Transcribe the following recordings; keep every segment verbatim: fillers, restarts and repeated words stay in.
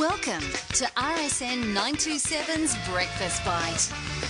Welcome to R S N nine twenty-seven's Breakfast Bite.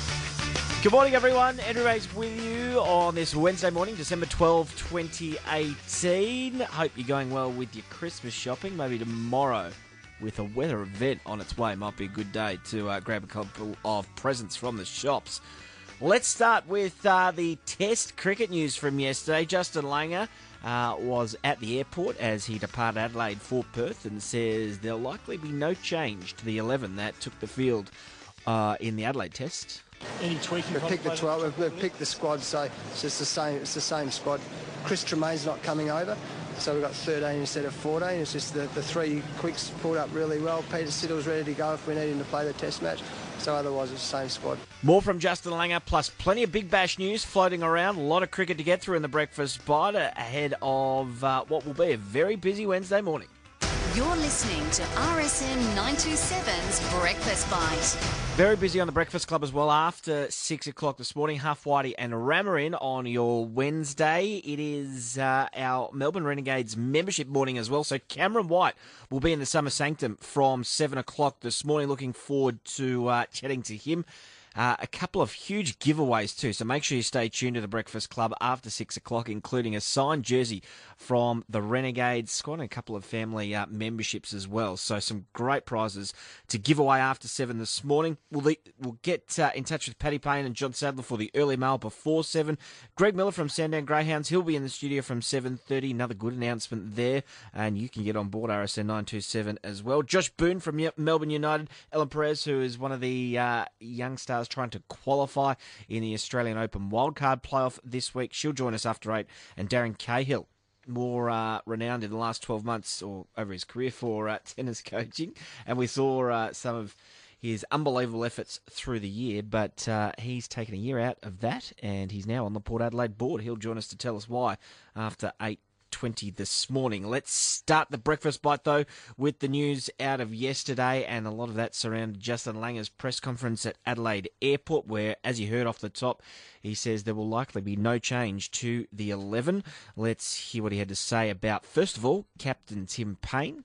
Good morning, everyone. Andrew Ray's with you on this Wednesday morning, December twelfth, twenty eighteen. Hope you're going well with your Christmas shopping. Maybe tomorrow, with a weather event on its way, might be a good day to uh, grab a couple of presents from the shops. Let's start with uh, the Test cricket news from yesterday. Justin Langer uh, was at the airport as he departed Adelaide for Perth and says there'll likely be no change to the eleven that took the field uh, in the Adelaide Test. Any tweaking? We've picked the twelve. We've, we've picked the squad, so it's just the same. It's the same squad. Chris Tremaine's not coming over, so we've got thirteen instead of fourteen. It's just the, the three quicks pulled up really well. Peter Siddle's ready to go if we need him to play the Test match. So otherwise, it's the same squad. More from Justin Langer, plus plenty of Big Bash news floating around. A lot of cricket to get through in the Breakfast Bite ahead of uh, what will be a very busy Wednesday morning. You're listening to R S N nine twenty-seven's Breakfast Bite. Very busy on the Breakfast Club as well after six o'clock this morning. Huff Whitey and Ramarin on your Wednesday. It is uh, our Melbourne Renegades membership morning as well. So Cameron White will be in the Summer Sanctum from seven o'clock this morning. Looking forward to uh, chatting to him. Uh, a couple of huge giveaways too, so make sure you stay tuned to the Breakfast Club after six o'clock, including a signed jersey from the Renegades squad and a couple of family uh, memberships as well. So some great prizes to give away after seven this morning. We'll, le- we'll get uh, in touch with Paddy Payne and John Sadler for the early mail before seven. Greg Miller from Sandown Greyhounds, he'll be in the studio from seven thirty. Another good announcement there, and you can get on board R S N nine twenty-seven as well. Josh Boone from Melbourne United, Ellen Perez, who is one of the uh, young stars trying to qualify in the Australian Open wildcard playoff this week. She'll join us after eight. And Darren Cahill, more uh, renowned in the last twelve months or over his career for uh, tennis coaching. And we saw uh, some of his unbelievable efforts through the year, but uh, he's taken a year out of that and he's now on the Port Adelaide board. He'll join us to tell us why after eight twenty this morning. Let's start the Breakfast Bite, though, with the news out of yesterday, and a lot of that surrounded Justin Langer's press conference at Adelaide Airport, where, as you heard off the top, he says there will likely be no change to the eleven. Let's hear what he had to say about, first of all, Captain Tim Payne.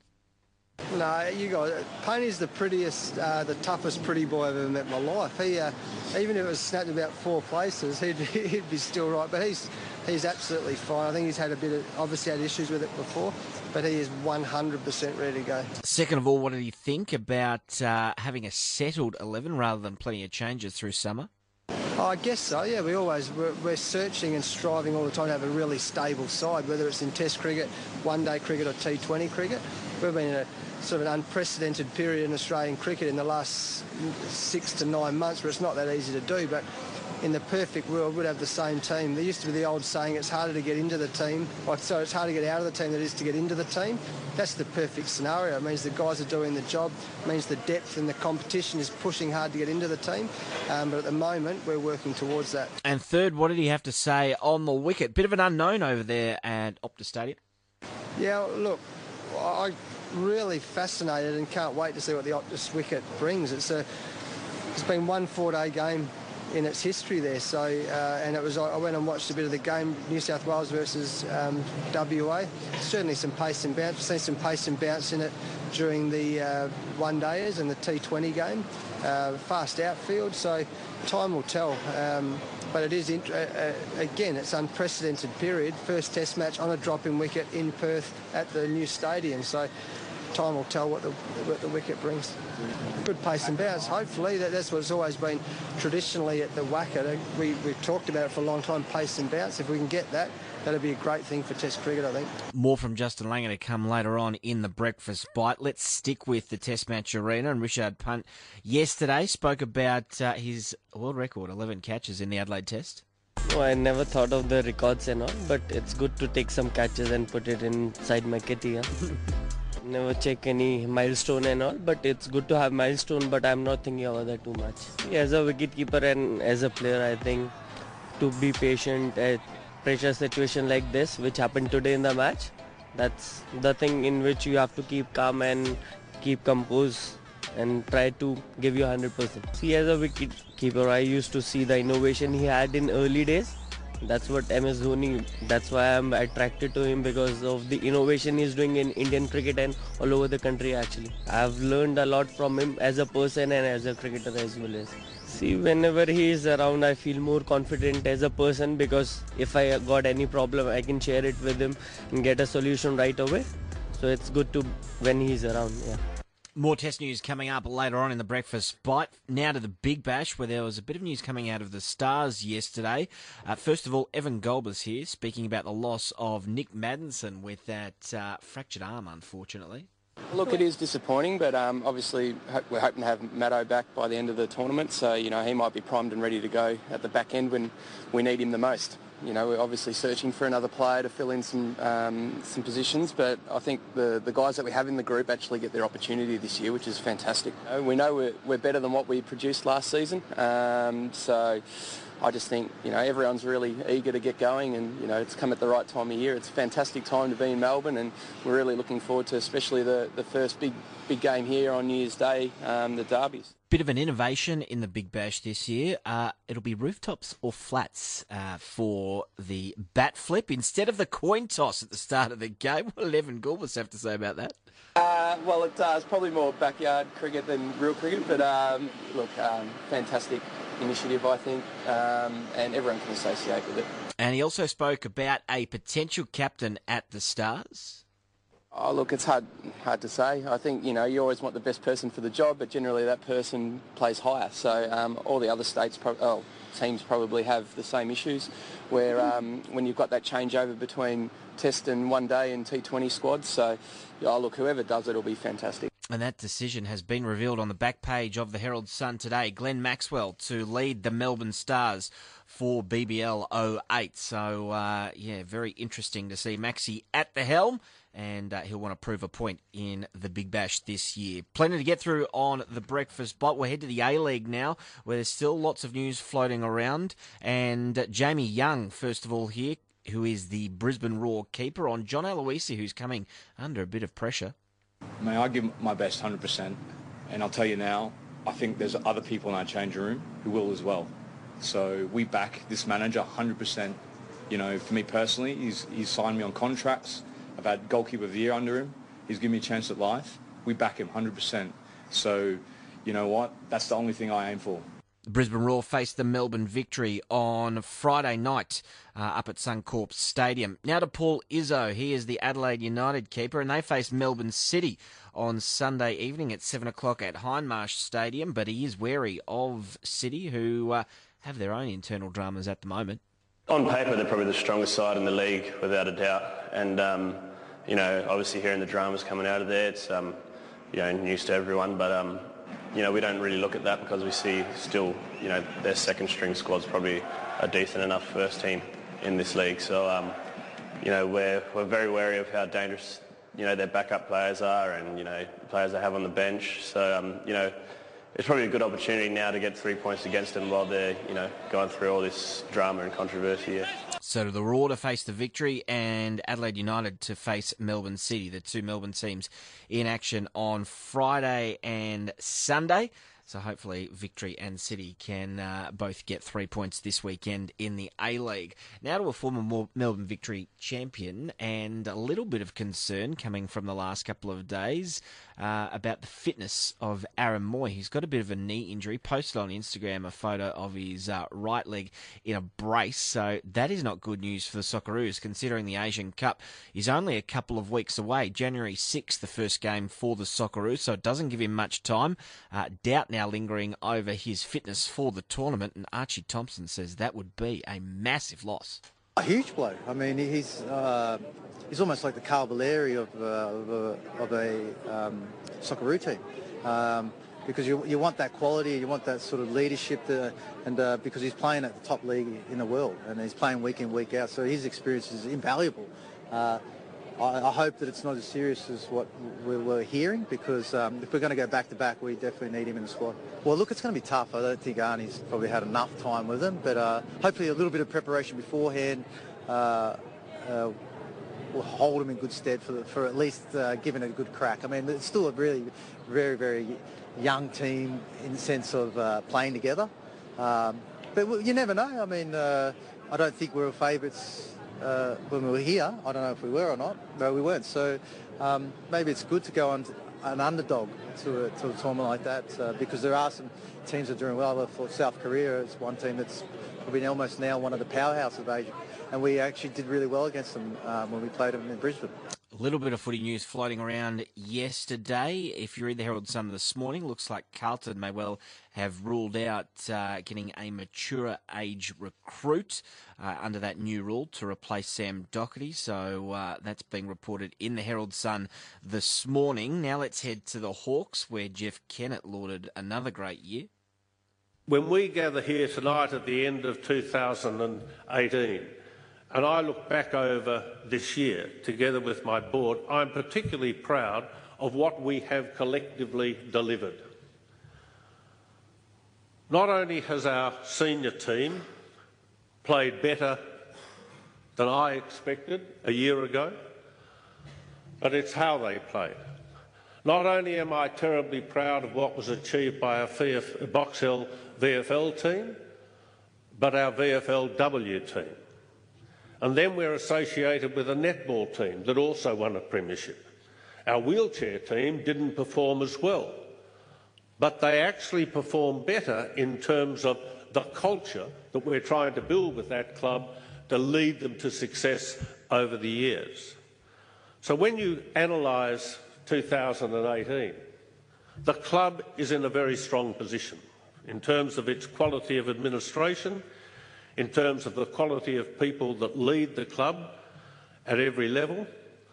No, you guys, Payne is the prettiest, uh, the toughest pretty boy I've ever met in my life. He, uh, even if it was snapped about four places, he'd, he'd be still right. But he's he's absolutely fine. I think he's had a bit of, obviously had issues with it before, but he is one hundred percent ready to go. Second of all, what did he think about uh, having a settled eleven rather than plenty of changes through summer? Oh, I guess so, yeah. We always, we're, we're searching and striving all the time to have a really stable side, whether it's in Test cricket, one-day cricket or T twenty cricket. We've been in a sort of an unprecedented period in Australian cricket in the last six to nine months where it's not that easy to do, but in the perfect world we'd have the same team. There used to be the old saying, it's harder to get into the team, or so it's harder to get out of the team than it is to get into the team. That's the perfect scenario. It means the guys are doing the job, it means the depth and the competition is pushing hard to get into the team, um, but at the moment we're working towards that. And third, what did he have to say on the wicket? Bit of an unknown over there at Optus Stadium. Yeah, look, I really fascinated and can't wait to see what the Optus wicket brings. It's a, it's been one four-day game in its history there. So, uh, and it was, I went and watched a bit of the game, New South Wales versus um, W A. Certainly some pace and bounce. We've seen some pace and bounce in it during the uh, one-dayers and the T twenty game. Uh, fast outfield, so time will tell. Um, but it is, int- uh, uh, again, it's unprecedented period. First Test match on a drop-in wicket in Perth at the new stadium. So time will tell what the what the wicket brings. Good pace and bounce, hopefully. That, that's what it's always been traditionally at the Wacker. We, we've talked about it for a long time, pace and bounce. If we can get that, that'll be a great thing for Test cricket, I think. More from Justin Langer to come later on in the Breakfast Bite. Let's stick with the Test match arena. And Richard Punt yesterday spoke about uh, his world record, eleven catches in the Adelaide Test. No, I never thought of the records and all, but it's good to take some catches and put it inside my kitty. Yeah? Never check any milestone and all, but it's good to have milestone, but I'm not thinking about that too much. As a wicketkeeper and as a player, I think to be patient at pressure situation like this, which happened today in the match, that's the thing in which you have to keep calm and keep composed and try to give you one hundred percent. See, as a wicket keeper, I used to see the innovation he had in early days, That's what M S Dhoni, that's why I'm attracted to him, because of the innovation he's doing in Indian cricket and all over the country actually. I've learned a lot from him as a person and as a cricketer as well as. See, whenever he is around, I feel more confident as a person, because if I got any problem, I can share it with him and get a solution right away. So it's good to when he's around, yeah. More Test news coming up later on in the breakfast bite. Now to the Big Bash, where there was a bit of news coming out of the Stars yesterday. Uh, first of all, Evan Goldber's here, speaking about the loss of Nick Maddinson with that uh, fractured arm, unfortunately. Look, it is disappointing, but um, obviously we're hoping to have Maddo back by the end of the tournament, so you know he might be primed and ready to go at the back end when we need him the most. You know, we're obviously searching for another player to fill in some um, some positions, but I think the, the guys that we have in the group actually get their opportunity this year, which is fantastic. You know, we know we're, we're better than what we produced last season, um, so I just think, you know, everyone's really eager to get going, and, you know, it's come at the right time of year. It's a fantastic time to be in Melbourne, and we're really looking forward to especially the, the first big big game here on New Year's Day, um, the derbies. Bit of an innovation in the Big Bash this year. Uh, it'll be rooftops or flats uh, for the bat flip instead of the coin toss at the start of the game. What will Evan Goldber's have to say about that? Uh, well, it, uh, it's probably more backyard cricket than real cricket, but um, look, um, fantastic initiative, I think, um, and everyone can associate with it. And he also spoke about a potential captain at the Stars. Oh, look, it's hard hard to say. I think, you know, you always want the best person for the job, but generally that person plays higher. So um, all the other states, pro- oh, teams probably have the same issues, where um, when you've got that changeover between Test and One Day and T twenty squads. So, oh, look, whoever does it will be fantastic. And that decision has been revealed on the back page of the Herald Sun today. Glenn Maxwell to lead the Melbourne Stars for B B L oh eight. So, uh, yeah, very interesting to see Maxi at the helm. And uh, he'll want to prove a point in the Big Bash this year. Plenty to get through on the breakfast bite. We'll head to the A-League now, where there's still lots of news floating around. And uh, Jamie Young, first of all here, who is the Brisbane Roar keeper, on John Aloisi, who's coming under a bit of pressure. May I give my best one hundred percent, and I'll tell you now, I think there's other people in our changing room who will as well. So we back this manager one hundred percent. You know, for me personally, he's, he's signed me on contracts. I've had goalkeeper of the year under him. He's given me a chance at life. We back him one hundred percent. So, you know what? That's the only thing I aim for. The Brisbane Roar faced the Melbourne Victory on Friday night uh, up at Suncorp Stadium. Now to Paul Izzo. He is the Adelaide United keeper, and they face Melbourne City on Sunday evening at seven o'clock at Hindmarsh Stadium. But he is wary of City, who uh, have their own internal dramas at the moment. On paper, they're probably the strongest side in the league, without a doubt. And, um, you know, obviously hearing the dramas coming out of there, it's, um, you know, news to everyone. But, um, you know, we don't really look at that because we see still, you know, their second-string squad's probably a decent enough first team in this league. So, um, you know, we're, we're very wary of how dangerous, you know, their backup players are and, you know, players they have on the bench. So, um, you know, it's probably a good opportunity now to get three points against them while they're, you know, going through all this drama and controversy here. So to the Roar to face the Victory and Adelaide United to face Melbourne City, the two Melbourne teams in action on Friday and Sunday. So hopefully Victory and City can uh, both get three points this weekend in the A-League. Now to a former Melbourne Victory champion, and a little bit of concern coming from the last couple of days uh, about the fitness of Aaron Moy. He's got a bit of a knee injury. Posted on Instagram a photo of his uh, right leg in a brace. So that is not good news for the Socceroos, considering the Asian Cup is only a couple of weeks away. January sixth, the first game for the Socceroos, so it doesn't give him much time. Uh, doubt now lingering over his fitness for the tournament, and Archie Thompson says that would be a massive loss. A huge blow. I mean, he's uh, he's almost like the Carl Valeri of, uh, of a, of a um, Socceroo team, um, because you you want that quality, you want that sort of leadership, to, and uh, because he's playing at the top league in the world, and he's playing week in, week out, so his experience is invaluable. Uh, I, I hope that it's not as serious as what we were hearing, because um, if we're going to go back-to-back, we definitely need him in the squad. Well, look, it's going to be tough. I don't think Arnie's probably had enough time with him, but uh, hopefully a little bit of preparation beforehand uh, uh, will hold him in good stead for, the, for at least uh, giving it a good crack. I mean, it's still a really very, very young team in the sense of uh, playing together. Um, but you never know. I mean, uh, I don't think we were favourites uh, when we were here. I don't know if we were or not, but we weren't. So um, maybe it's good to go on an underdog to a, to a tournament like that uh, because there are some teams that are doing well. I thought South Korea is one team that's probably almost now one of the powerhouses of Asia, and we actually did really well against them um, when we played them in Brisbane. A little bit of footy news floating around yesterday. If you read the Herald Sun this morning, looks like Carlton may well have ruled out uh, getting a mature age recruit uh, under that new rule to replace Sam Doherty. So uh, that's being reported in the Herald Sun this morning. Now let's head to the Hawks, where Jeff Kennett lauded another great year. When we gather here tonight at the end of two thousand eighteen, and I look back over this year together with my board, I'm particularly proud of what we have collectively delivered. Not only has our senior team played better than I expected a year ago, but it's how they played. Not only am I terribly proud of what was achieved by our Box Hill V F L team, but our V F L W team. And then we're associated with a netball team that also won a premiership. Our wheelchair team didn't perform as well, but they actually performed better in terms of the culture that we're trying to build with that club to lead them to success over the years. So when you analyse two thousand eighteen, the club is in a very strong position in terms of its quality of administration, in terms of the quality of people that lead the club at every level,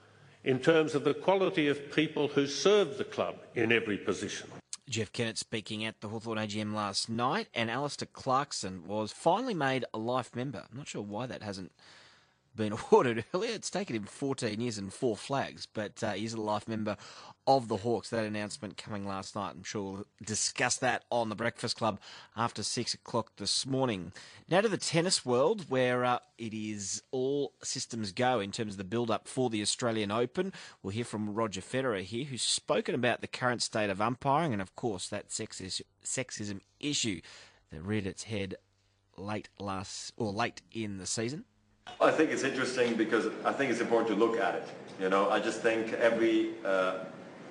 in terms of the quality of people who serve the club in every position. Jeff Kennett speaking at the Hawthorn A G M last night, and Alistair Clarkson was finally made a life member. I'm not sure why that hasn't been awarded earlier. It's taken him fourteen years and four flags, but uh, he's a life member of the Hawks. That announcement coming last night. I'm sure we'll discuss that on the Breakfast Club after six o'clock this morning. Now to the tennis world, where uh, it is all systems go in terms of the build-up for the Australian Open. We'll hear from Roger Federer here, who's spoken about the current state of umpiring and, of course, that sexism, sexism issue that reared its head late last or late in the season. I think it's interesting because I think it's important to look at it. You know, I just think every uh,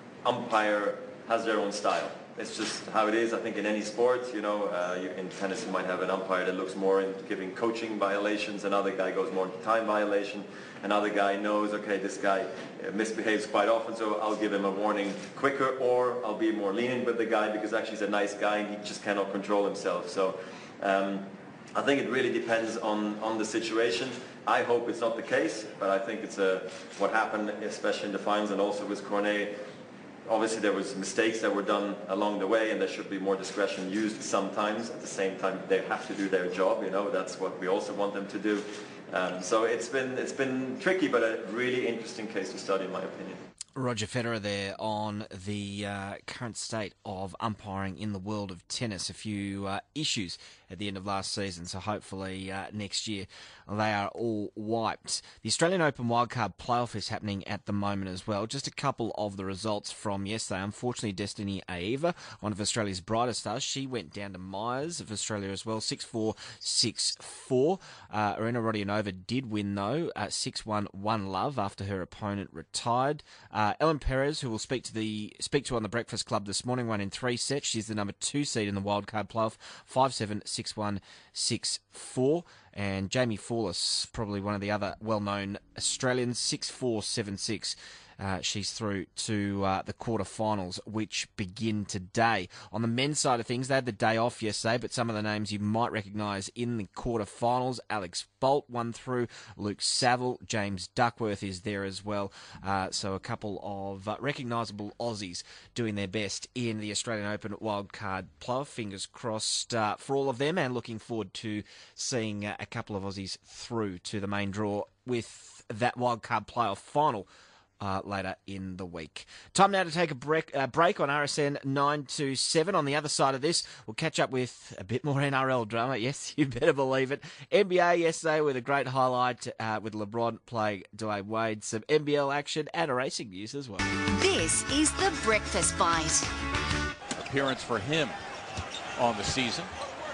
umpire has their own style. It's just how it is. I think in any sport, you know, uh, you, in tennis you might have an umpire that looks more into giving coaching violations, another guy goes more into time violation, another guy knows, okay, this guy uh, misbehaves quite often, so I'll give him a warning quicker, or I'll be more lenient with the guy because actually he's a nice guy and he just cannot control himself. So um, I think it really depends on, on the situation. I hope it's not the case, but I think it's a, what happened, especially in the finals and also with Cornet. Obviously there was mistakes that were done along the way and there should be more discretion used sometimes. At the same time, they have to do their job, you know, that's what we also want them to do. Um, so it's been, it's been tricky, but a really interesting case to study in my opinion. Roger Federer there on the uh, current state of umpiring in the world of tennis. A few uh, issues at the end of last season, so hopefully uh, next year they are all wiped. The Australian Open wildcard playoff is happening at the moment as well. Just a couple of the results from yesterday. Unfortunately, Destiny Aiva, one of Australia's brightest stars, she went down to Myers of Australia as well, six four, six four. Uh, Arina Rodionova did win, though, uh, six one, one love after her opponent retired. Uh, Ellen Perez, who we'll speak to the speak to on the Breakfast Club this morning, won in three sets. She's the number two seed in the wildcard playoff, five seven, six one, six four. And Jamie Fawless, probably one of the other well-known Australians, six four, seven six. Uh, she's through to uh, the quarterfinals, which begin today. On the men's side of things, they had the day off yesterday, but some of the names you might recognise in the quarterfinals. Alex Bolt won through, Luke Saville, James Duckworth is there as well. Uh, so a couple of uh, recognisable Aussies doing their best in the Australian Open wildcard playoff. Fingers crossed uh, for all of them, and looking forward to seeing uh, a couple of Aussies through to the main draw with that wildcard playoff final Uh, later in the week. Time now to take a break, uh, break on R S N nine two seven. On the other side of this, we'll catch up with a bit more N R L drama. Yes, you better believe it. N B A yesterday with a great highlight uh, with LeBron playing Dwayne Wade. Some N B L action and a racing news as well. This is the Breakfast Bite. Appearance for him on the season.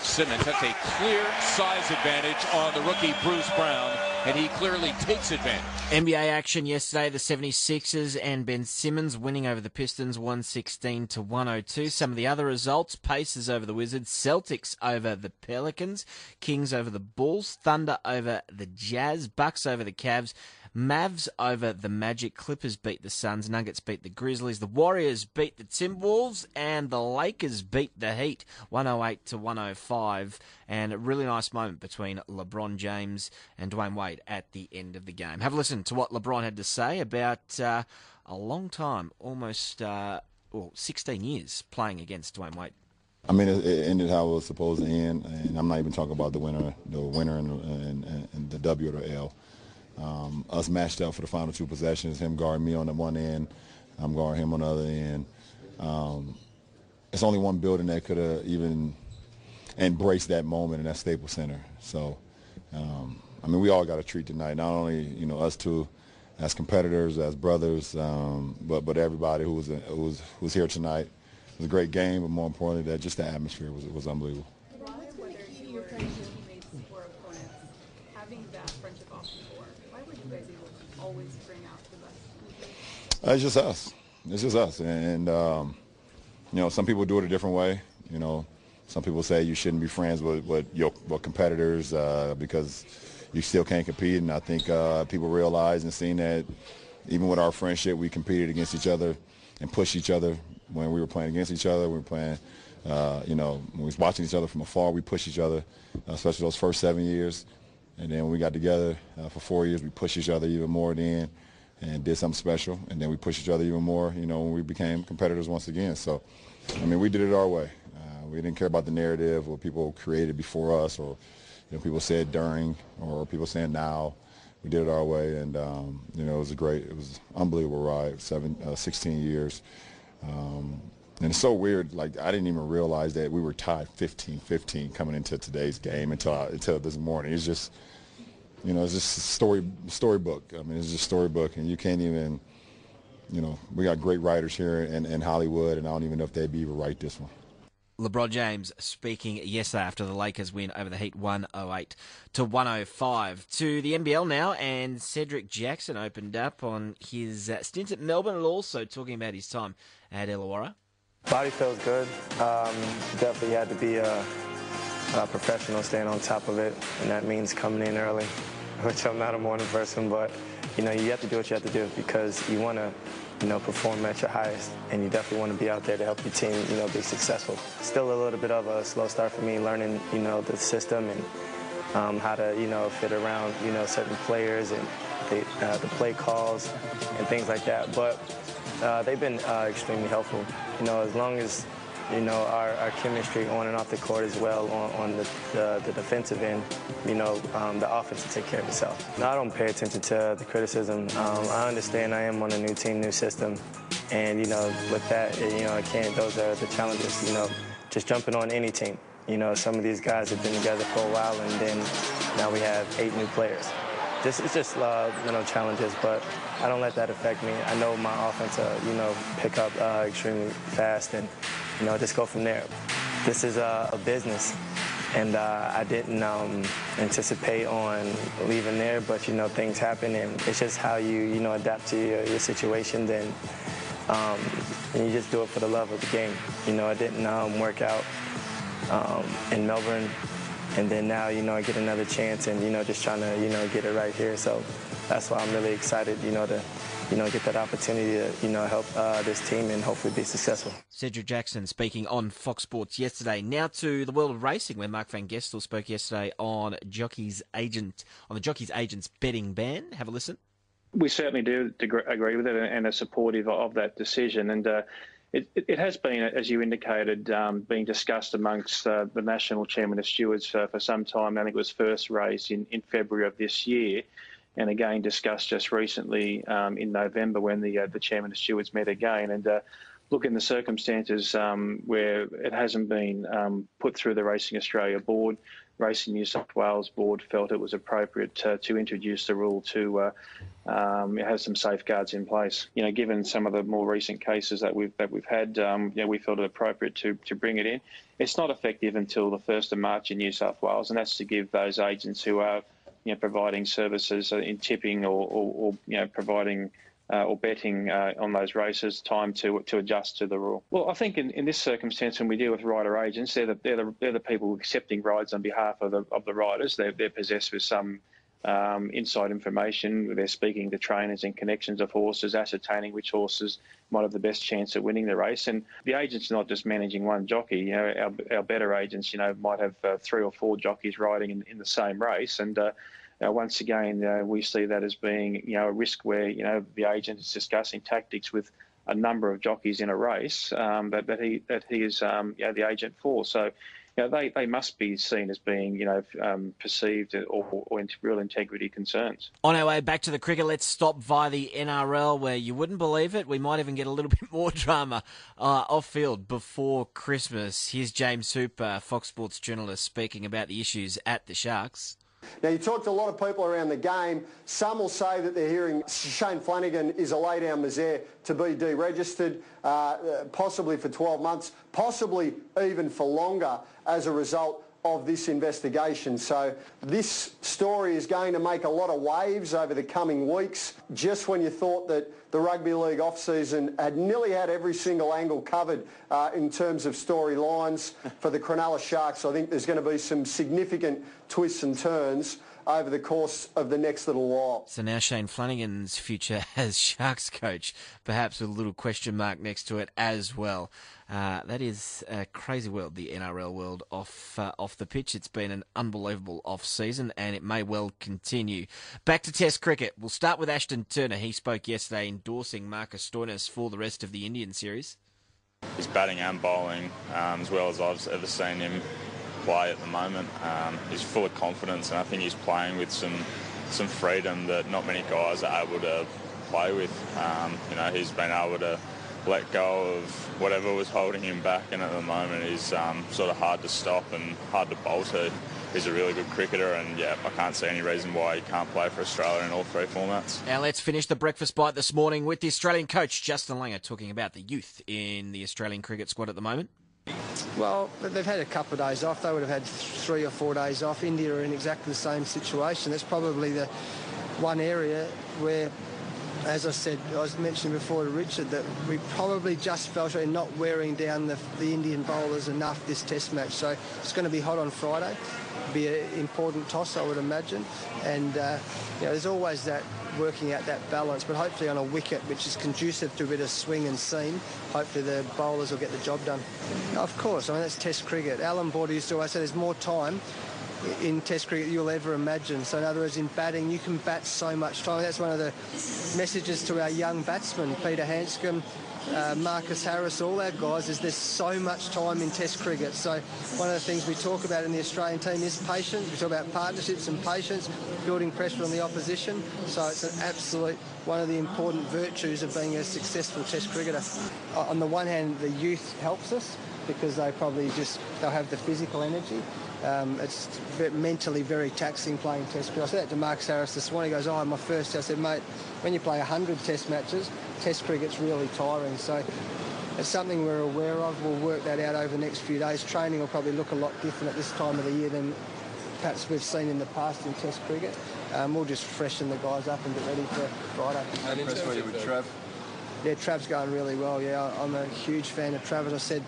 Simmons has a clear size advantage on the rookie Bruce Brown, and he clearly takes advantage. N B A action yesterday, the seventy-sixers and Ben Simmons winning over the Pistons one sixteen to one oh two. Some of the other results: Pacers over the Wizards, Celtics over the Pelicans, Kings over the Bulls, Thunder over the Jazz, Bucks over the Cavs, Mavs over the Magic, Clippers beat the Suns, Nuggets beat the Grizzlies, the Warriors beat the Timberwolves, and the Lakers beat the Heat one oh eight to one oh five. And a really nice moment between LeBron James and Dwayne Wade at the end of the game. Have a listen to what LeBron had to say about uh, a long time, almost uh, well, sixteen years playing against Dwayne Wade. I mean, it, it ended how it was supposed to end, and I'm not even talking about the winner, the winner and, and, and the W or the L. Um, us matched up for the final two possessions, him guarding me on the one end, I'm guarding him on the other end. Um, it's only one building that could have even embraced that moment, and that's Staples Center. So, um, I mean, we all got a treat tonight, not only, you know, us two as competitors, as brothers, um, but, but everybody who was, who was, who was here tonight. It was a great game, but more importantly, that just the atmosphere was, was unbelievable. It's just us. It's just us. And, um, you know, some people do it a different way. You know, some people say you shouldn't be friends with, with your with competitors uh, because you still can't compete. And I think uh, people realize and seeing that even with our friendship, we competed against each other and pushed each other when we were playing against each other. We were playing, uh, you know, when we was watching each other from afar, we pushed each other, uh, especially those first seven years. And then when we got together uh, for four years, we pushed each other even more then and did something special. And then we pushed each other even more, you know, when we became competitors once again. So, I mean, we did it our way. Uh, we didn't care about the narrative or people created before us or, you know, people said during or people saying now. We did it our way, and, um, you know, it was a great, it was an unbelievable ride, seven, uh, sixteen years. Um, and it's so weird, like, I didn't even realize that we were tied fifteen fifteen coming into today's game until, I, until this morning. It's just, you know, it's just a story, storybook. I mean, it's just a storybook, and you can't even, you know, we got great writers here in, in Hollywood, and I don't even know if they'd be able to write this one. LeBron James speaking yesterday after the Lakers win over the Heat one oh eight to one oh five. To the N B L now, and Cedric Jackson opened up on his uh, stint at Melbourne and also talking about his time at Illawarra. Body feels good. Um, definitely had to be a, a professional, staying on top of it, and that means coming in early, which I'm not a morning person, but, you know, you have to do what you have to do because you want to, you know, perform at your highest, and you definitely want to be out there to help your team, you know, be successful. Still a little bit of a slow start for me, learning, you know, the system and um, how to, you know, fit around, you know, certain players and the, uh, the play calls and things like that. But uh, they've been uh, extremely helpful. You know, as long as, you know, our, our chemistry on and off the court as well on, on the, the, the defensive end, you know, um, the offense will take care of itself. No, I don't pay attention to the criticism. Um, I understand I am on a new team, new system, and, you know, with that, you know, I can't, those are the challenges, you know, just jumping on any team. You know, some of these guys have been together for a while, and then now we have eight new players. This is just, uh, you know, challenges, but I don't let that affect me. I know my offense, uh, you know, pick up uh, extremely fast and, you know, just go from there. This is a, a business, and uh, I didn't um, anticipate on leaving there, but, you know, things happen, and it's just how you, you know, adapt to your, your situations, and, um, and you just do it for the love of the game. You know, it didn't um, work out um, in Melbourne, and then now, you know, I get another chance, and, you know, just trying to, you know, get it right here. So that's why I'm really excited, you know, to, you know, get that opportunity to, you know, help uh, this team and hopefully be successful. Cedric Jackson speaking on Fox Sports yesterday. Now to the world of racing, where Mark Van Gestel spoke yesterday on Jockey's Agent, on the Jockey's Agent's betting ban. Have a listen. We certainly do agree with it and are supportive of that decision. And uh, it, it has been, as you indicated, um, being discussed amongst uh, the National Chairman of Stewards for, for some time. I think it was first raised in, in February of this year, and again discussed just recently um, in November when the uh, the Chairman of Stewards met again. And uh, look, in the circumstances um, where it hasn't been um, put through the Racing Australia board, Racing New South Wales board felt it was appropriate to, to introduce the rule to uh, um, have some safeguards in place. You know, given some of the more recent cases that we've that we've had, um, you know, we felt it appropriate to to bring it in. It's not effective until the first of March in New South Wales, and that's to give those agents who are, you know, providing services in tipping or, or, or you know, providing Uh, or betting uh, on those races, time to to adjust to the rule. Well, I think in, in this circumstance, when we deal with rider agents, they're the, they're the, they're the people accepting rides on behalf of the of the riders. They're, they're possessed with some um, inside information. They're speaking to trainers and connections of horses, ascertaining which horses might have the best chance at winning the race. And the agent's not just managing one jockey. You know, our, our better agents, you know, might have uh, three or four jockeys riding in, in the same race, and uh, Uh, once again, uh, we see that as being, you know, a risk where, you know, the agent is discussing tactics with a number of jockeys in a race um, that, that he that he is, um, you know, the agent for. So, you know, they, they must be seen as being, you know, um, perceived or, or in real integrity concerns. On our way back to the cricket, let's stop via the N R L, where you wouldn't believe it, we might even get a little bit more drama uh, off-field before Christmas. Here's James Hooper, Fox Sports journalist, speaking about the issues at the Sharks. Now, you talk to a lot of people around the game. Some will say that they're hearing Shane Flanagan is a lay-down misère to be deregistered, uh, possibly for twelve months, possibly even for longer as a result of this investigation. So this story is going to make a lot of waves over the coming weeks. Just when you thought that the Rugby League off-season had nearly had every single angle covered uh, in terms of storylines for the Cronulla Sharks, I think there's going to be some significant twists and turns over the course of the next little while. So now Shane Flanagan's future as Sharks coach, perhaps with a little question mark next to it as well. Uh, that is a crazy world, the N R L world, off uh, off the pitch. It's been an unbelievable off-season, and it may well continue. Back to Test cricket. We'll start with Ashton Turner. He spoke yesterday endorsing Marcus Stoinis for the rest of the Indian series. He's batting and bowling um, as well as I've ever seen him play at the moment. Um, he's full of confidence, and I think he's playing with some some freedom that not many guys are able to play with. Um, you know, he's been able to let go of whatever was holding him back, and at the moment he's um, sort of hard to stop and hard to bowl to. He's a really good cricketer, and yeah, I can't see any reason why he can't play for Australia in all three formats. Now let's finish the breakfast bite this morning with the Australian coach Justin Langer talking about the youth in the Australian cricket squad at the moment. Well, they've had a couple of days off. They would have had three or four days off. India are in exactly the same situation. That's probably the one area where, as I said, I was mentioning before to Richard, that we probably just felt in not wearing down the, the Indian bowlers enough this Test match. So it's going to be hot on Friday. It'll be an important toss, I would imagine. And, uh, you know, there's always that working out that balance, but hopefully on a wicket which is conducive to a bit of swing and seam, hopefully the bowlers will get the job done. Of course, I mean, that's Test cricket. Alan Border used to always say there's more time in Test cricket you'll ever imagine. So in other words, in batting, you can bat so much time. That's one of the messages to our young batsmen, Peter Hanscom, uh, Marcus Harris, all our guys, is there's so much time in Test cricket. So one of the things we talk about in the Australian team is patience. We talk about partnerships and patience, building pressure on the opposition. So it's an absolute one of the important virtues of being a successful Test cricketer. On the one hand, the youth helps us because they probably just, they'll have the physical energy. Um, it's mentally very taxing playing Test cricket. I said that to Marcus Harris this morning. He goes, oh, my first. I said, mate, when you play one hundred Test matches, Test cricket's really tiring. So it's something we're aware of. We'll work that out over the next few days. Training will probably look a lot different at this time of the year than perhaps we've seen in the past in Test cricket. Um, we'll just freshen the guys up and get ready for Friday. How impressed were you with Trav? Yeah, Trav's going really well. Yeah, I'm a huge fan of Trav. As I said,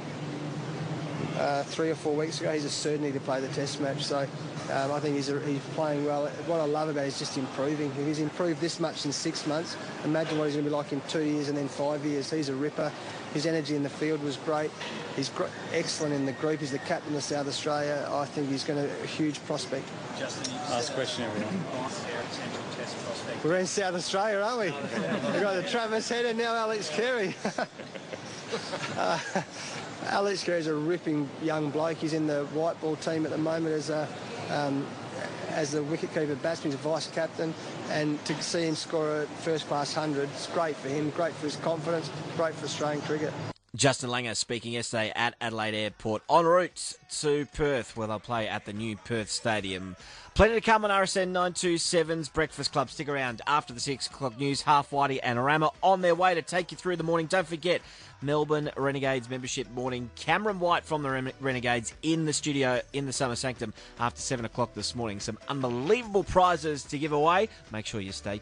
Uh, three or four weeks ago, he's a certainty to play the Test match. So um, I think he's, a, he's playing well. What I love about it is just improving. If he's improved this much in six months, imagine what he's going to be like in two years and then five years. He's a ripper. His energy in the field was great. He's gr- excellent in the group. He's the captain of South Australia. I think he's going to be a huge prospect. Justin, last question, everyone. We're in South Australia, aren't we? We've got the Travis Head and now Alex Carey. uh, Alex Carey's a ripping young bloke. He's in the white ball team at the moment as a um, as the wicketkeeper batsman, he's a vice captain, and to see him score a first class hundred, it's great for him, great for his confidence, great for Australian cricket. Justin Langer speaking yesterday at Adelaide Airport en route to Perth, where they'll play at the new Perth Stadium. Plenty to come on R S N nine twenty-seven's Breakfast Club. Stick around after the six o'clock news. Half Whitey and Rama on their way to take you through the morning. Don't forget, Melbourne Renegades membership morning. Cameron White from the Ren- Renegades in the studio in the Summer Sanctum after seven o'clock this morning. Some unbelievable prizes to give away. Make sure you stay